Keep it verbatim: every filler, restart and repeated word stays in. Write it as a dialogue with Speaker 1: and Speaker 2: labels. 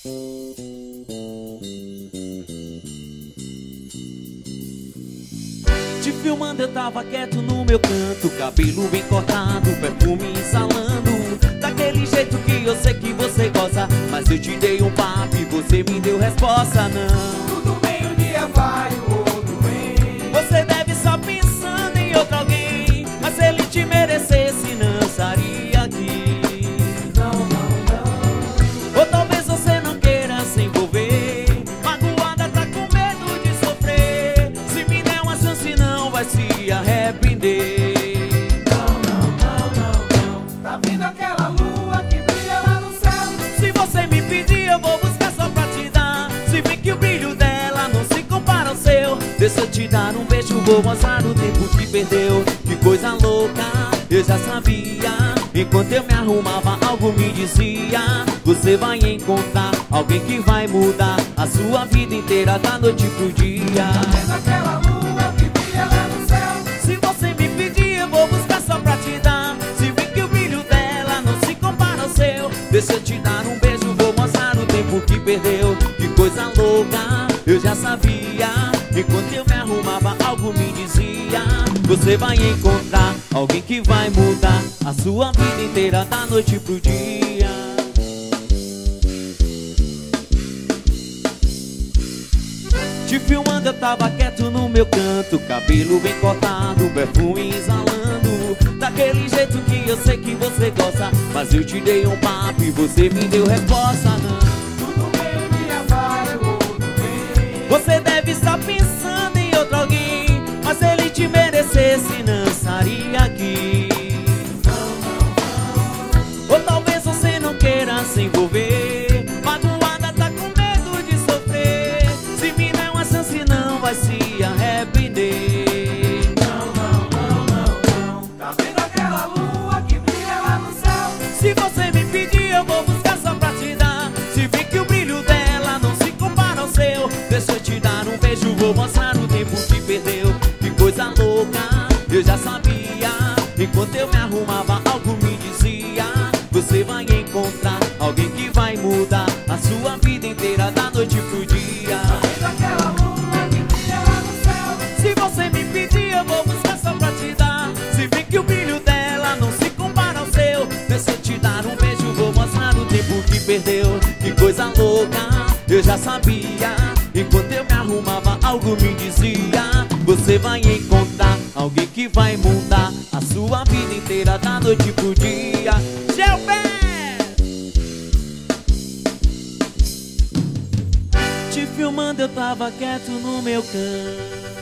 Speaker 1: Te filmando eu tava quieto no meu canto, cabelo bem cortado, perfume exalando, daquele jeito que eu sei que você gosta. Mas eu te dei um papo e você me deu resposta, não.
Speaker 2: Tudo bem, um dia vai, o outro vem.
Speaker 1: Você deve só pensando em outro alguém, mas se ele te merecesse não estaria aqui.
Speaker 2: Não, não, não.
Speaker 1: Ou talvez você não queira se envolver, magoada, tá com medo de sofrer. Se me der uma chance não vai se arrepender.
Speaker 2: Não, não, não, não, não. Tá vendo aquela lua que brilha lá no céu?
Speaker 1: Se você me pedir eu vou buscar só pra te dar. Se vê que o brilho dela não se compara ao seu, deixa eu te dar um beijo, vou mostrar o tempo que perdeu. Que coisa louca, eu já sabia. Enquanto eu me arrumava algo me dizia: você vai encontrar alguém que vai mudar a sua vida inteira da noite pro dia.
Speaker 2: Tá vendo aquela lua que brilha lá no céu?
Speaker 1: Se você me pedir eu vou buscar só pra te dar. Se vê que o brilho dela não se compara ao seu, deixa eu te dar um beijo, vou mostrar o tempo que perdeu. Que coisa louca, eu já sabia. Enquanto eu me arrumava algo me dizia: você vai encontrar alguém que vai mudar a sua vida inteira da noite pro dia. Te filmando eu tava quieto no meu canto, cabelo bem cortado, perfume exalando, daquele jeito que eu sei que você gosta. Mas eu te dei um papo e você me deu resposta, não.
Speaker 2: Tudo bem, um dia vai, o outro vem.
Speaker 1: Você deve estar pensando em outro alguém, mas se ele te merecesse não estaria aqui. Ou talvez você não queira se envolver, magoada, tá com medo de sofrer. Se me der uma chance não vai se arrepender.
Speaker 2: Não, não, não, não, não. Tá vendo aquela lua que brilha lá no céu?
Speaker 1: Se você me pedir eu vou buscar só pra te dar. Se vê que o brilho dela não se compara ao seu, deixa eu te dar um beijo, vou mostrar o tempo que perdeu. Que coisa louca, eu já sabia. Enquanto eu me arrumava algo me dizia: você vai encontrar alguém que vai mudar a sua vida inteira da noite pro dia.
Speaker 2: Tá vendo aquela lua que brilha lá no céu?
Speaker 1: Se você me pedir eu vou buscar só pra te dar. Se vê que o brilho dela não se compara ao seu, deixa eu te dar um beijo, vou mostrar o tempo que perdeu. Que coisa louca, eu já sabia. Enquanto eu me arrumava algo me dizia: você vai encontrar alguém que vai mudar a sua vida inteira da noite pro dia. Gilberto! Te filmando eu tava quieto no meu canto.